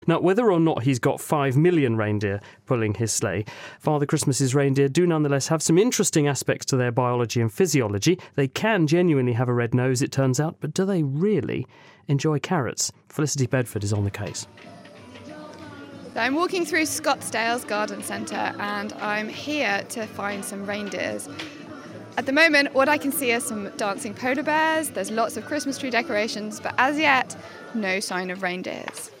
Now, whether or not he's got 5 million reindeer pulling his sleigh, Father Christmas's reindeer do nonetheless have some interesting aspects to their biology and physiology. They can genuinely have a red nose, it turns out, but do they really enjoy carrots? Felicity Bedford is on the case. I'm walking through Scottsdale's garden centre and I'm here to find some reindeers. At the moment, what I can see are some dancing polar bears, there's lots of Christmas tree decorations, but as yet, no sign of reindeers.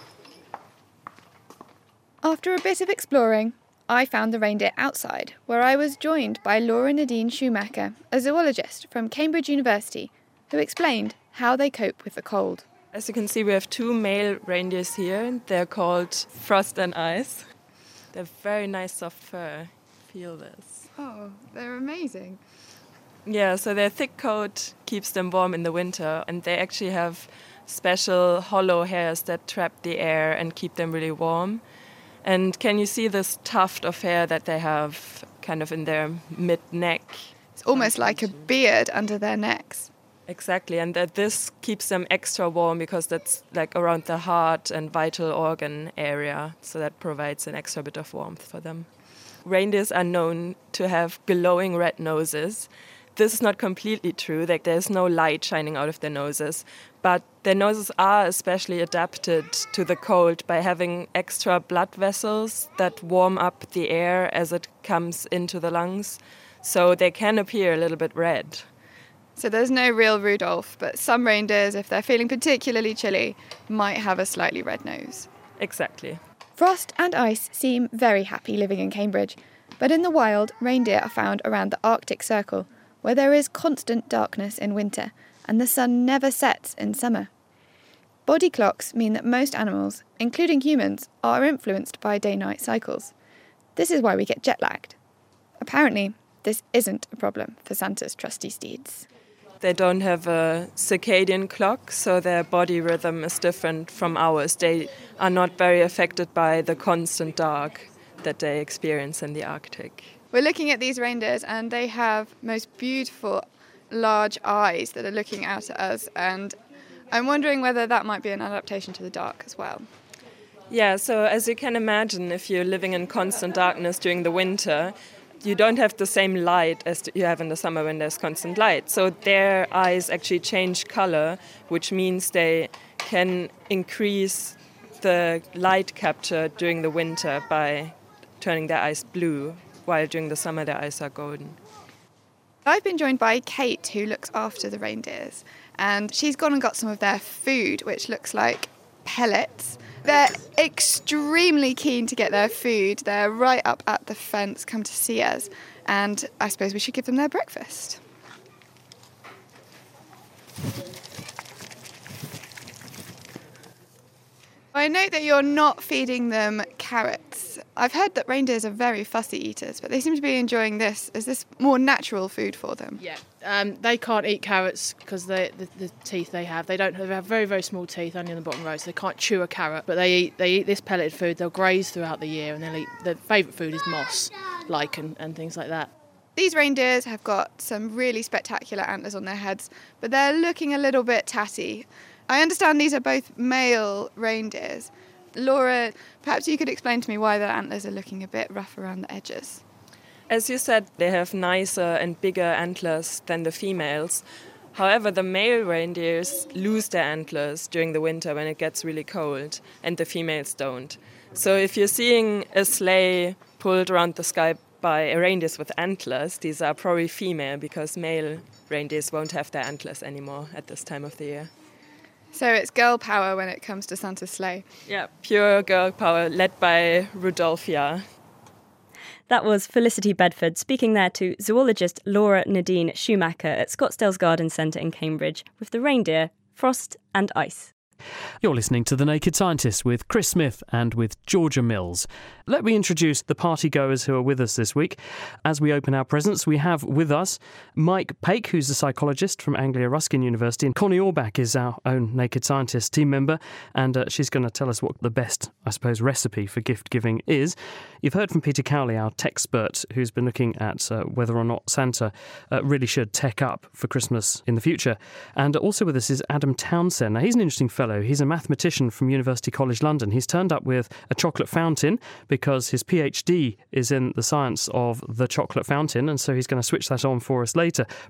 After a bit of exploring, I found the reindeer outside, where I was joined by Laura Nadine Schumacher, a zoologist from Cambridge University, who explained how they cope with the cold. As you can see, we have 2 male reindeers here. They're called Frost and Ice. They're very nice soft fur. Feel this. Oh, they're amazing. Yeah, so their thick coat keeps them warm in the winter, and they actually have special hollow hairs that trap the air and keep them really warm. And can you see this tuft of hair that they have kind of in their mid-neck? It's almost like a beard under their necks. Exactly, and that this keeps them extra warm because that's like around the heart and vital organ area, so that provides an extra bit of warmth for them. Reindeers are known to have glowing red noses. This is not completely true, like there's no light shining out of their noses, but their noses are especially adapted to the cold by having extra blood vessels that warm up the air as it comes into the lungs, so they can appear a little bit red. So there's no real Rudolph, but some reindeers, if they're feeling particularly chilly, might have a slightly red nose. Exactly. Frost and Ice seem very happy living in Cambridge, but in the wild, reindeer are found around the Arctic Circle, where there is constant darkness in winter and the sun never sets in summer. Body clocks mean that most animals, including humans, are influenced by day-night cycles. This is why we get jet-lagged. Apparently, this isn't a problem for Santa's trusty steeds. They don't have a circadian clock, so their body rhythm is different from ours. They are not very affected by the constant dark that they experience in the Arctic. We're looking at these reindeers and they have most beautiful large eyes that are looking out at us, and I'm wondering whether that might be an adaptation to the dark as well. Yeah, so as you can imagine, if you're living in constant darkness during the winter, you don't have the same light as you have in the summer when there's constant light. So their eyes actually change color, which means they can increase the light capture during the winter by turning their eyes blue, while during the summer their eyes are golden. I've been joined by Kate, who looks after the reindeers, and she's gone and got some of their food, which looks like pellets. They're extremely keen to get their food. They're right up at the fence, come to see us, and I suppose we should give them their breakfast. I note that you're not feeding them carrots. I've heard that reindeers are very fussy eaters, but they seem to be enjoying this. Is this more natural food for them? Yeah, they can't eat carrots because the teeth they have. They have very, very small teeth, only on the bottom row, so they can't chew a carrot. But they eat this pelleted food. They'll graze throughout the year, and they'll eat. Their favourite food is moss, lichen, and things like that. These reindeers have got some really spectacular antlers on their heads, but they're looking a little bit tatty. I understand these are both male reindeers. Laura, perhaps you could explain to me why their antlers are looking a bit rough around the edges. As you said, they have nicer and bigger antlers than the females. However, the male reindeers lose their antlers during the winter when it gets really cold, and the females don't. So if you're seeing a sleigh pulled around the sky by reindeers with antlers, these are probably female, because male reindeers won't have their antlers anymore at this time of the year. So it's girl power when it comes to Santa's sleigh. Yeah, pure girl power, led by Rudolphia. That was Felicity Bedford speaking there to zoologist Laura Nadine Schumacher at Scottsdale's Garden Centre in Cambridge with the reindeer Frost and Ice. You're listening to The Naked Scientist with Chris Smith and with Georgia Mills. Let me introduce the partygoers who are with us this week. As we open our presents, we have with us Mike Pake, who's a psychologist from Anglia Ruskin University, and Connie Orbach is our own Naked Scientist team member, and she's going to tell us what the best, I suppose, recipe for gift giving is. You've heard from Peter Cowley, our techspert, who's been looking at whether or not Santa really should tech up for Christmas in the future. And also with us is Adam Townsend. Now, he's an interesting fellow. Stringfellow. He's a mathematician from University College London. He's turned up with a chocolate fountain because his PhD is in the science of the chocolate fountain, and so he's going to switch that on for us later.